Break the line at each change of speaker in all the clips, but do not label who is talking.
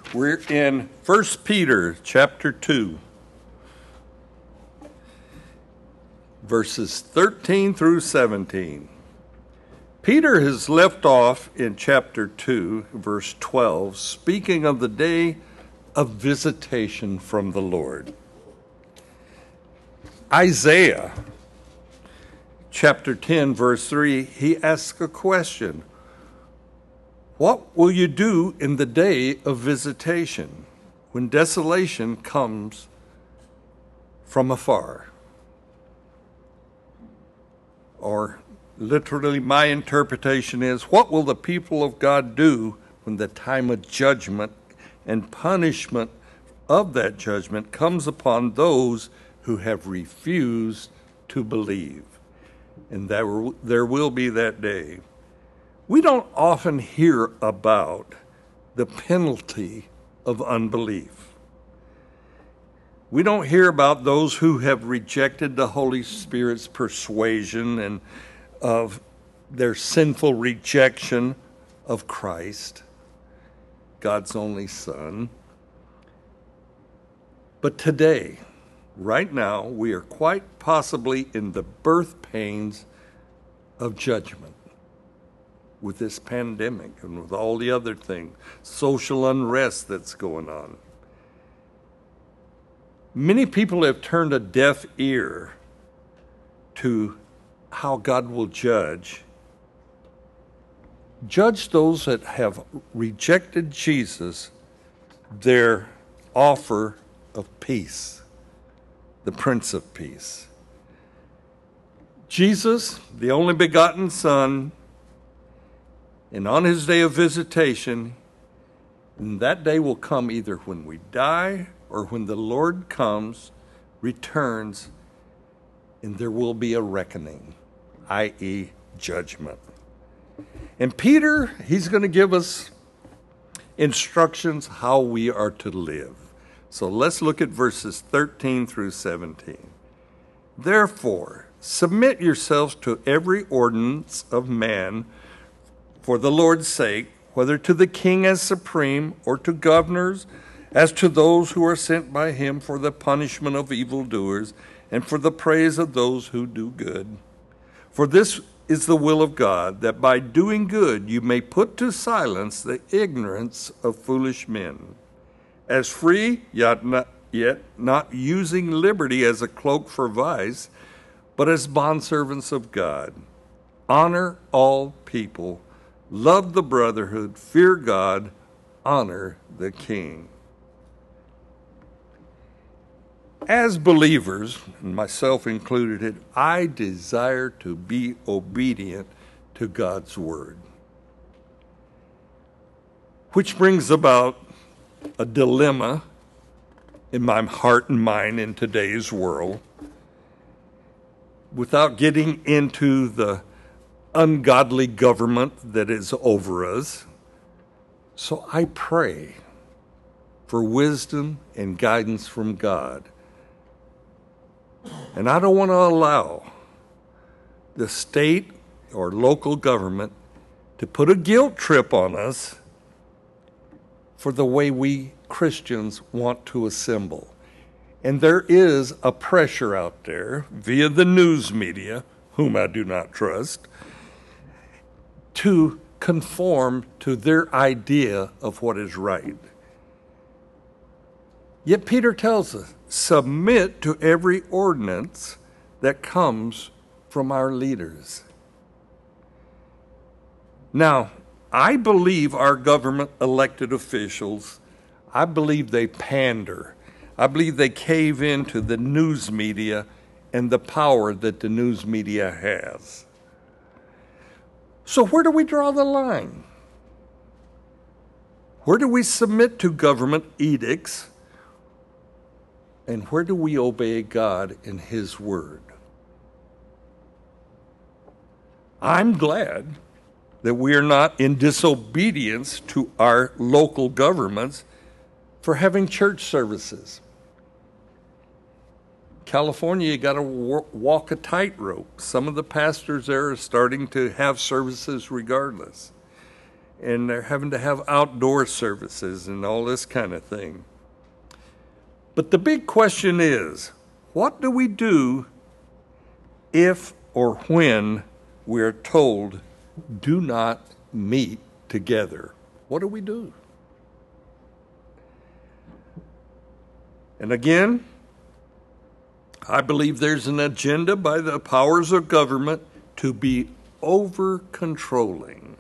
We're in 1 Peter chapter 2, verses 13 through 17. Peter has left off in chapter 2, verse 12, speaking of the day of visitation from the Lord. Isaiah chapter 10, verse 3, he asks a question. What will you do in the day of visitation, when desolation comes from afar? Or literally, my interpretation is, what will the people of God do when the time of judgment and punishment of that judgment comes upon those who have refused to believe? And there will be that day. We don't often hear about the penalty of unbelief. We don't hear about those who have rejected the Holy Spirit's persuasion and of their sinful rejection of Christ, God's only Son. But today, right now, we are quite possibly in the birth pains of judgment. With this pandemic and with all the other things, social unrest that's going on. Many people have turned a deaf ear to how God will judge those that have rejected Jesus, their offer of peace, the Prince of Peace. Jesus, the only begotten Son, and on his day of visitation, and that day will come either when we die or when the Lord comes, returns, and there will be a reckoning, i.e. judgment. And Peter, he's going to give us instructions how we are to live. So let's look at verses 13 through 17. Therefore, submit yourselves to every ordinance of man for the Lord's sake, whether to the king as supreme, or to governors, as to those who are sent by him for the punishment of evildoers, and for the praise of those who do good. For this is the will of God, that by doing good you may put to silence the ignorance of foolish men. As free, yet not using liberty as a cloak for vice, but as bondservants of God. Honor all people. Love the brotherhood, fear God, honor the king. As believers, and myself included, I desire to be obedient to God's word. Which brings about a dilemma in my heart and mind in today's world. Without getting into the ungodly government that is over us. So I pray for wisdom and guidance from God. And I don't want to allow the state or local government to put a guilt trip on us for the way we Christians want to assemble. And there is a pressure out there via the news media, whom I do not trust, to conform to their idea of what is right. Yet Peter tells us, submit to every ordinance that comes from our leaders. Now, I believe our government elected officials, I believe they pander. I believe they cave into the news media and the power that the news media has. So where do we draw the line? Where do we submit to government edicts? And where do we obey God in his word? I'm glad that we are not in disobedience to our local governments for having church services. California, you got to walk a tightrope. Some of the pastors there are starting to have services regardless. and they're having to have outdoor services and all this kind of thing. But the big question is, what do we do if or when we're told, do not meet together? What do we do? And again, I believe there's an agenda by the powers of government to be over-controlling.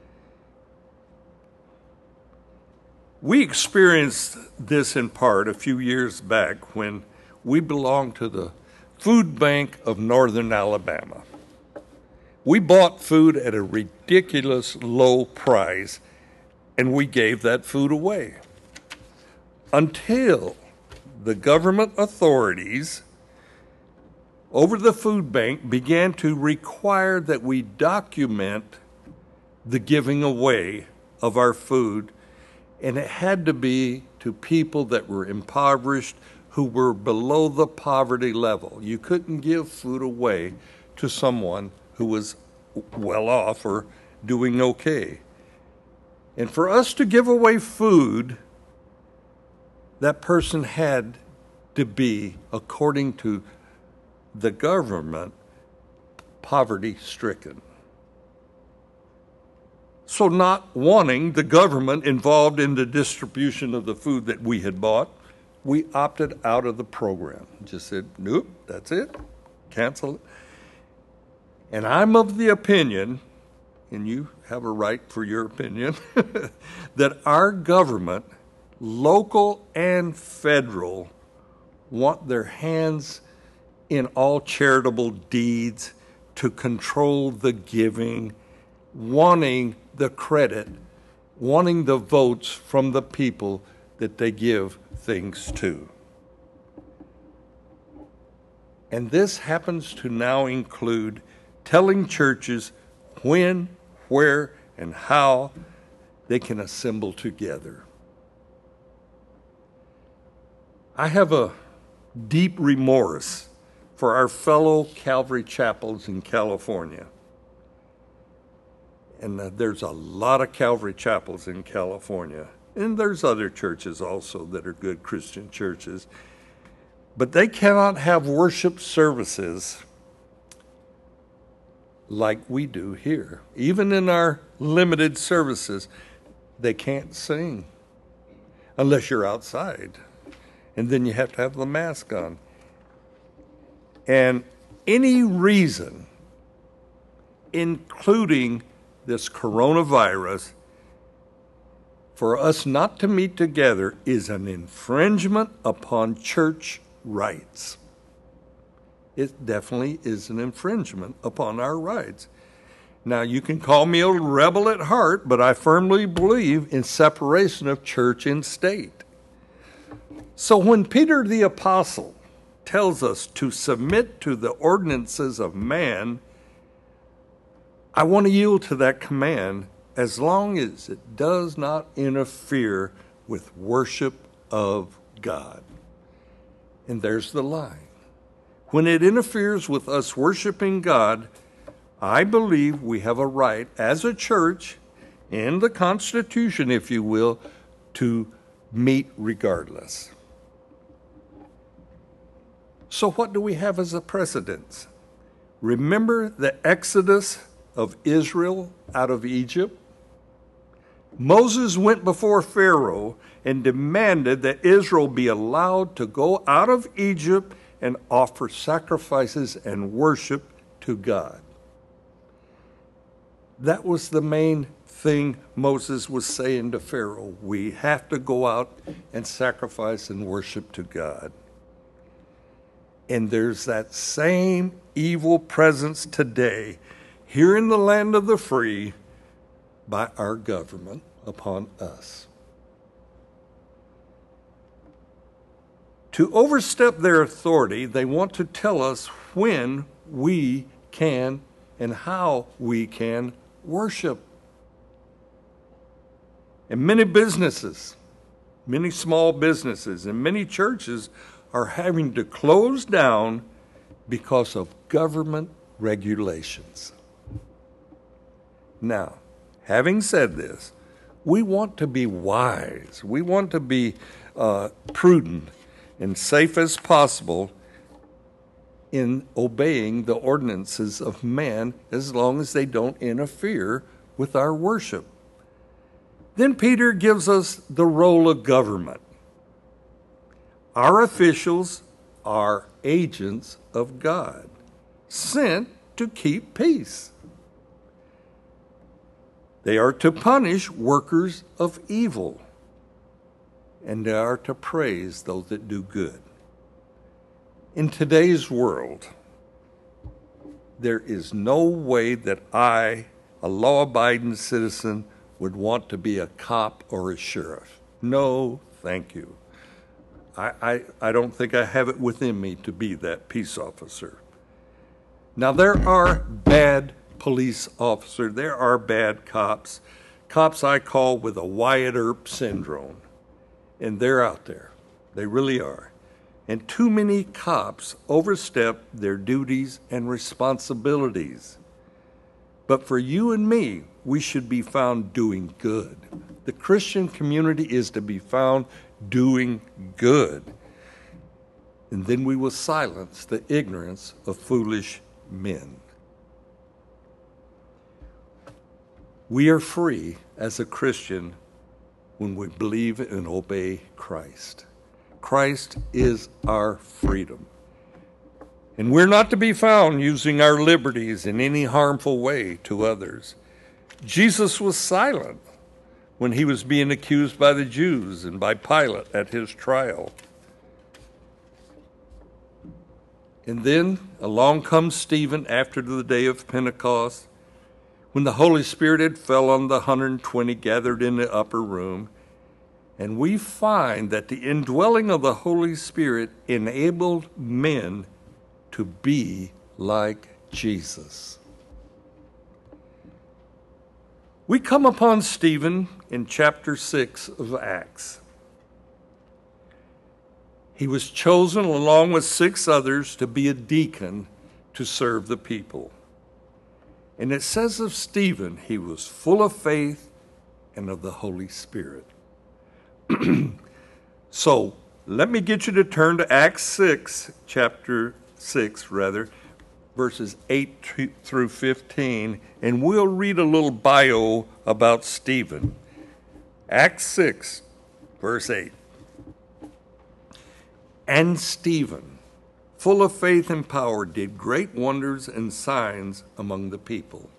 We experienced this in part a few years back when we belonged to the Food Bank of Northern Alabama. We bought food at a ridiculous low price, and we gave that food away until the government authorities over the food bank began to require that we document the giving away of our food, and it had to be to people that were impoverished, who were below the poverty level. You couldn't give food away to someone who was well off or doing okay. And for us to give away food, that person had to be, according to the government, poverty-stricken. So not wanting the government involved in the distribution of the food that we had bought, we opted out of the program. Just said, nope, that's it, cancel it. And I'm of the opinion, and you have a right for your opinion, that our government, local and federal, want their hands in all charitable deeds to control the giving, wanting the credit, wanting the votes from the people that they give things to. And this happens to now include telling churches when, where, and how they can assemble together. I have a deep remorse for our fellow Calvary chapels in California. And there's a lot of Calvary chapels in California. And there's other churches also that are good Christian churches. But they cannot have worship services like we do here. Even in our limited services, they can't sing unless you're outside. And then you have to have the mask on. And any reason, including this coronavirus, for us not to meet together is an infringement upon church rights. It definitely is an infringement upon our rights. Now, you can call me a rebel at heart, but I firmly believe in separation of church and state. So when Peter the Apostle tells us to submit to the ordinances of man, I want to yield to that command as long as it does not interfere with worship of God. And there's the line. When it interferes with us worshiping God, I believe we have a right as a church, in the Constitution, if you will, to meet regardless. So what do we have as a precedent? Remember the exodus of Israel out of Egypt? Moses went before Pharaoh and demanded that Israel be allowed to go out of Egypt and offer sacrifices and worship to God. That was the main thing Moses was saying to Pharaoh. We have to go out and sacrifice and worship to God. And there's that same evil presence today here in the land of the free by our government upon us. To overstep their authority, they want to tell us when we can and how we can worship. And many businesses, many small businesses, and many churches are having to close down because of government regulations. Now, Having said this, we want to be wise. We want to be prudent and safe as possible in obeying the ordinances of man as long as they don't interfere with our worship. Then Peter gives us the role of government. Our officials are agents of God, sent to keep peace. They are to punish workers of evil, and they are to praise those that do good. In today's world, there is no way that I, a law-abiding citizen, would want to be a cop or a sheriff. No, thank you. I don't think I have it within me to be that peace officer. Now, there are bad police officers. There are bad cops. Cops I call with a Wyatt Earp syndrome. And they're out there. They really are. And too many cops overstep their duties and responsibilities. But for you and me, we should be found doing good. The Christian community is to be found doing good. And then we will silence the ignorance of foolish men. We are free as a Christian when we believe and obey Christ. Christ is our freedom. And we're not to be found using our liberties in any harmful way to others. Jesus was silent when he was being accused by the Jews and by Pilate at his trial. And then along comes Stephen after the day of Pentecost, when the Holy Spirit had fell on the 120 gathered in the upper room. And we find that the indwelling of the Holy Spirit enabled men to be like Jesus. We come upon Stephen in chapter 6 of Acts. He was chosen along with 6 others to be a deacon to serve the people. And it says of Stephen, he was full of faith and of the Holy Spirit. So let me get you to turn to Acts 6, chapter 6, verses 8 through 15, and we'll read a little bio about Stephen. Acts 6, verse 8. And Stephen, full of faith and power, did great wonders and signs among the people.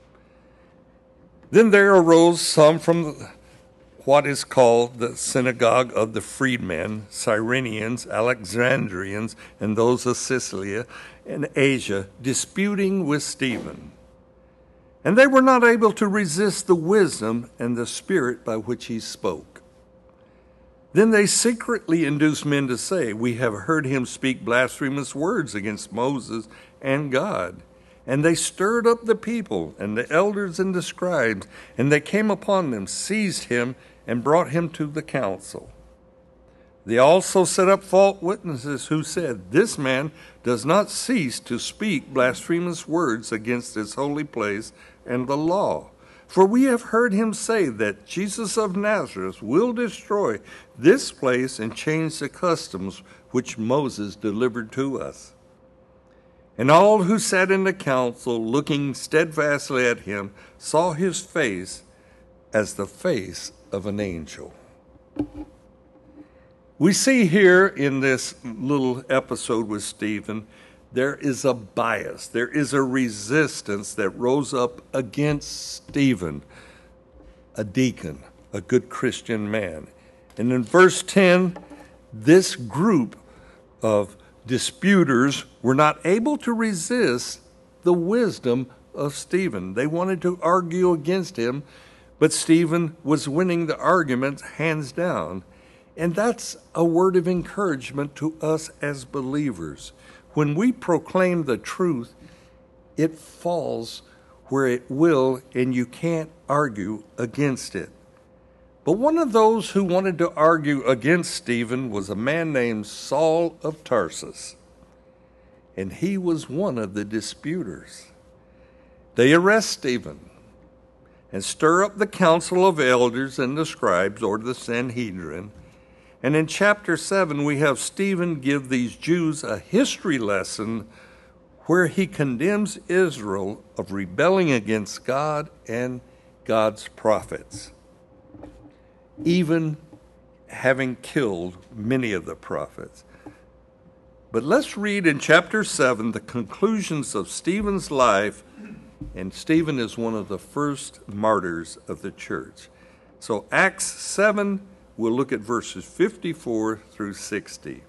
Then there arose some from what is called the synagogue of the freedmen, Cyrenians, Alexandrians, and those of Cilicia and Asia, disputing with Stephen. And they were not able to resist the wisdom and the spirit by which he spoke. Then they secretly induced men to say, "We have heard him speak blasphemous words against Moses and God." And they stirred up the people and the elders and the scribes, and they came upon them, seized him, and brought him to the council. They also set up false witnesses who said, "This man does not cease to speak blasphemous words against this holy place and the law. For we have heard him say that Jesus of Nazareth will destroy this place and change the customs which Moses delivered to us." And all who sat in the council, looking steadfastly at him, saw his face as the face of an angel. We see here in this little episode with Stephen, there is a bias, there is a resistance that rose up against Stephen, a deacon, a good Christian man. And in verse 10, this group of disputers were not able to resist the wisdom of Stephen. They wanted to argue against him, but Stephen was winning the argument hands down. And that's a word of encouragement to us as believers. When we proclaim the truth, it falls where it will, and you can't argue against it. But one of those who wanted to argue against Stephen was a man named Saul of Tarsus. And he was one of the disputers. They arrest Stephen. and stir up the council of elders and the scribes, or the Sanhedrin. And in chapter 7, we have Stephen give these Jews a history lesson where he condemns Israel of rebelling against God and God's prophets, even having killed many of the prophets. But let's read in chapter 7 the conclusions of Stephen's life, and Stephen is one of the first martyrs of the church. So Acts 7, we'll look at verses 54 through 60.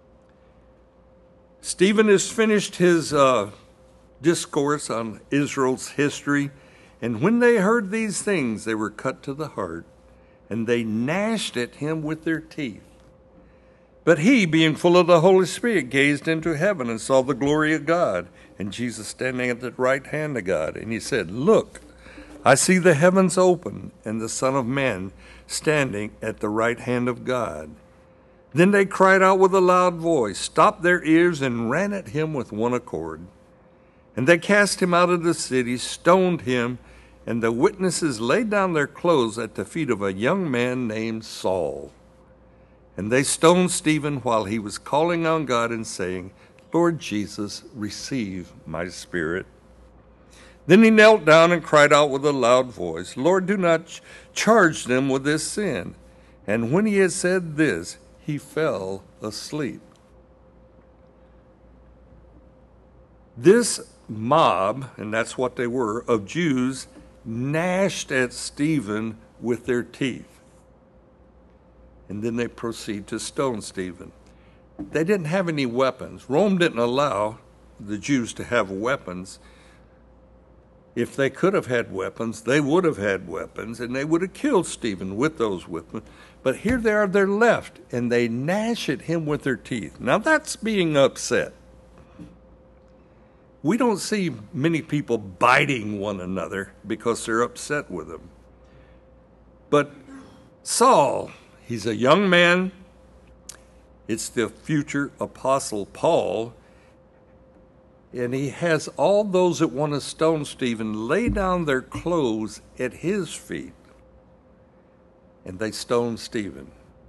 Stephen has finished his discourse on Israel's history, and when they heard these things, they were cut to the heart, and they gnashed at him with their teeth. But he, being full of the Holy Spirit, gazed into heaven and saw the glory of God, and Jesus standing at the right hand of God. And he said, "Look, I see the heavens open, and the Son of Man standing at the right hand of God." Then they cried out with a loud voice, stopped their ears, and ran at him with one accord. And they cast him out of the city, stoned him, and the witnesses laid down their clothes at the feet of a young man named Saul. And they stoned Stephen while he was calling on God and saying, "Lord Jesus, receive my spirit." Then he knelt down and cried out with a loud voice, "Lord, do not charge them with this sin." And when he had said this, he fell asleep. This mob, and that's what they were, of Jews, gnashed at Stephen with their teeth. And then they proceed to stone Stephen. They didn't have any weapons. Rome didn't allow the Jews to have weapons. If they could have had weapons, they would have had weapons, and they would have killed Stephen with those weapons. But here they are, they're left, and they gnash at him with their teeth. Now that's being upset. We don't see many people biting one another because they're upset with them. But Saul, he's a young man. It's the future apostle Paul. And he has all those that want to stone Stephen lay down their clothes at his feet. And they stone Stephen.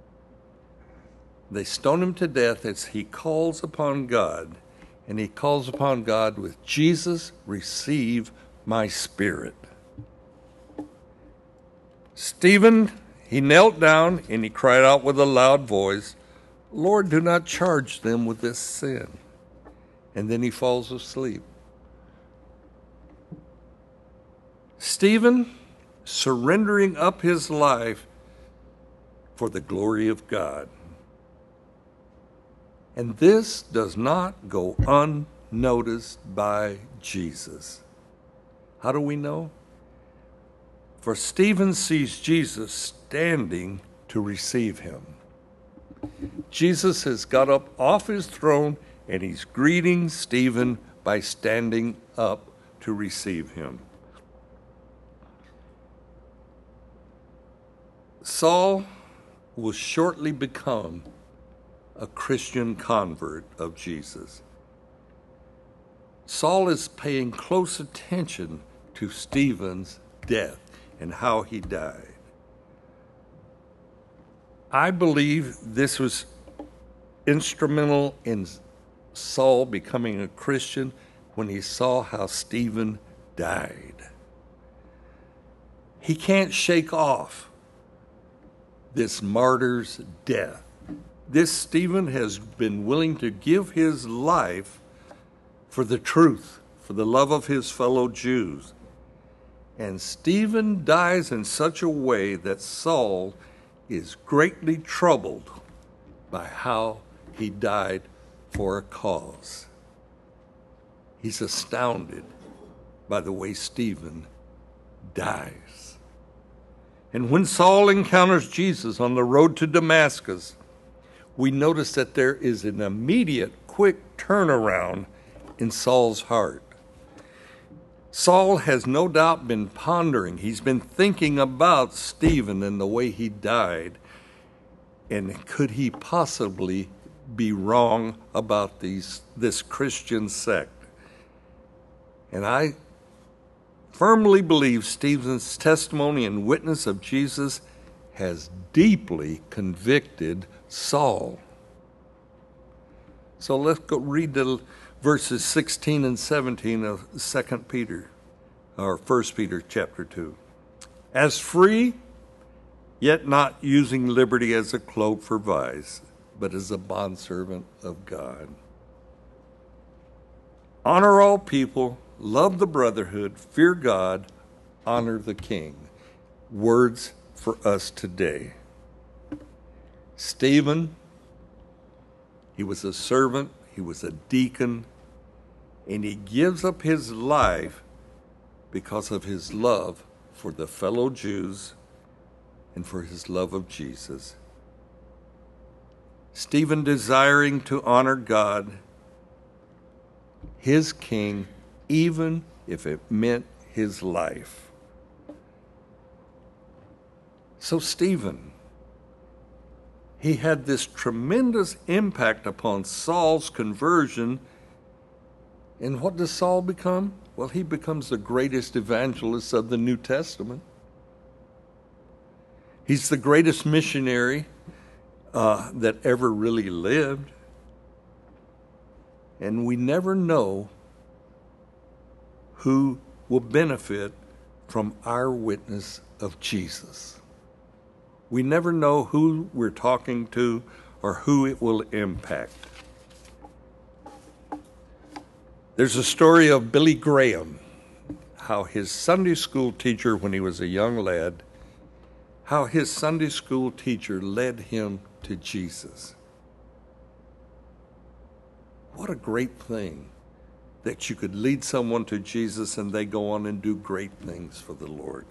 They stone him to death as he calls upon God. And he calls upon God with, "Jesus, receive my spirit." Stephen, he knelt down and he cried out with a loud voice, "Lord, do not charge them with this sin." And then he falls asleep. Stephen surrendering up his life for the glory of God. And this does not go unnoticed by Jesus. How do we know? For Stephen sees Jesus standing to receive him. Jesus has got up off his throne and he's greeting Stephen by standing up to receive him. Saul will shortly become a Christian convert of Jesus. Saul is paying close attention to Stephen's death and how he died. I believe this was instrumental in Saul becoming a Christian when he saw how Stephen died. He can't shake off this martyr's death. This Stephen has been willing to give his life for the truth, for the love of his fellow Jews. And Stephen dies in such a way that Saul is greatly troubled by how he died for a cause. He's astounded by the way Stephen dies. And when Saul encounters Jesus on the road to Damascus, we notice that there is an immediate, quick turnaround in Saul's heart. Saul has no doubt been pondering. He's been thinking about Stephen and the way he died. And could he possibly be wrong about this Christian sect? And I firmly believe Stephen's testimony and witness of Jesus has deeply convicted Saul. So let's go read the verses 16 and 17 of 2 Peter, or 1 Peter chapter 2. As free, yet not using liberty as a cloak for vice, but as a bondservant of God. Honor all people, love the brotherhood, fear God, honor the king. Words for us today. Stephen, he was a servant, he was a deacon, and he gives up his life because of his love for the fellow Jews and for his love of Jesus. Stephen desiring to honor God, his king, even if it meant his life. So Stephen, he had this tremendous impact upon Saul's conversion. And what does Saul become? Well, he becomes the greatest evangelist of the New Testament. He's the greatest missionary that ever really lived. And we never know who will benefit from our witness of Jesus. We never know who we're talking to or who it will impact. There's a story of Billy Graham, how his Sunday school teacher, when he was a young lad, how his Sunday school teacher led him to Jesus. What a great thing that you could lead someone to Jesus and they go on and do great things for the Lord.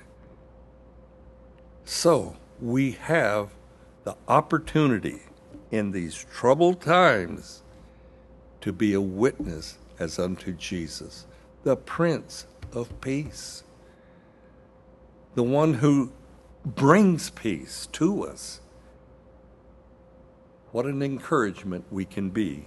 So we have the opportunity in these troubled times to be a witness as unto Jesus, the Prince of Peace, the one who brings peace to us. What an encouragement we can be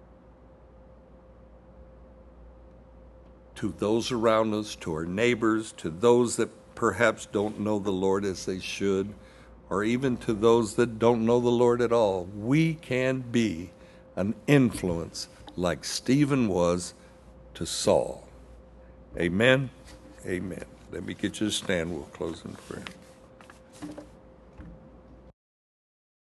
to those around us, to our neighbors, to those that perhaps don't know the Lord as they should, or even to those that don't know the Lord at all. We can be an influence like Stephen was to Saul. Amen. Amen. Let me get you to stand. We'll close in prayer.